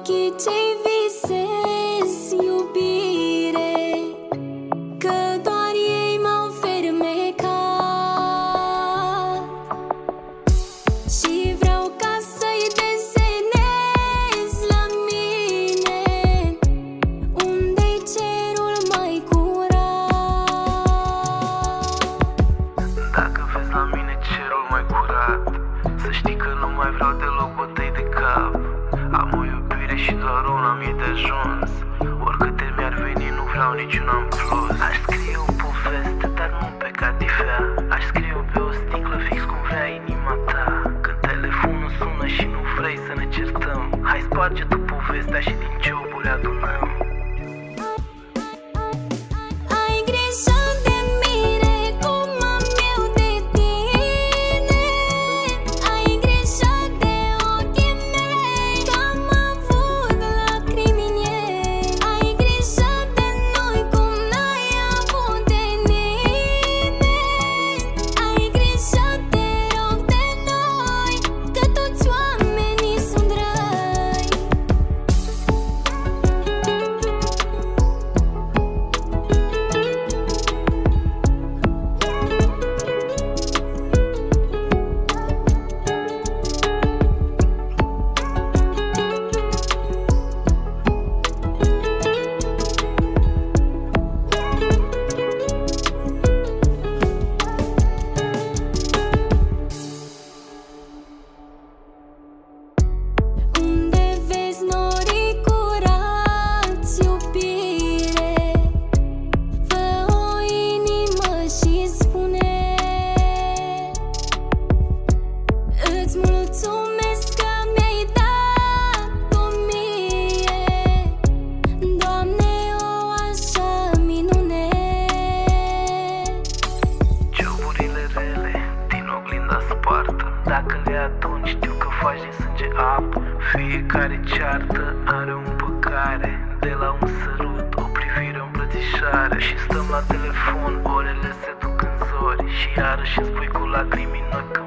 ochii ce-i visez iubire, că doar ei m-au fermecat. Și vreau ca să-i desenez la mine unde-i cerul mai curat. Dacă vezi la mine cerul mai curat, să știi că nu mai vreau deloc bătăi de cap. Am o iubire și doar una mi-e de ajuns. Oricâte mi-ar veni, nu vreau niciuna în plus. Aș scrie o poveste, dar nu pe catifea. Aș scrie-o pe o sticlă fix cum vrea inima ta. Când telefonul sună și nu vrei să ne certăm, hai sparge tu povestea și din cioburi adunăm. Ai grijă de mine cum am eu de tine. Ai grijă de ochii mei, că am avut lacrimi în ei. Ai grijă de noi cum n-ai avut de nimeni. Ai grijă, te rog, de noi, că toți oamenii sunt răi. Unde vezi norii curați, iubire, fă o inimă și spune: îți mulțumesc că mi-ai dat-o mie, Doamne, o așa minune. Cioburile rele din oglinda spartă, dacă le aduni știu că faci din sânge apă. Fiecare ceartă are o împăcare, de la un sărut, o privire, o îmbrățișare. Și stăm la telefon, orele se duc în zori, și iarăși îmi spui cu lacrimi în ochi că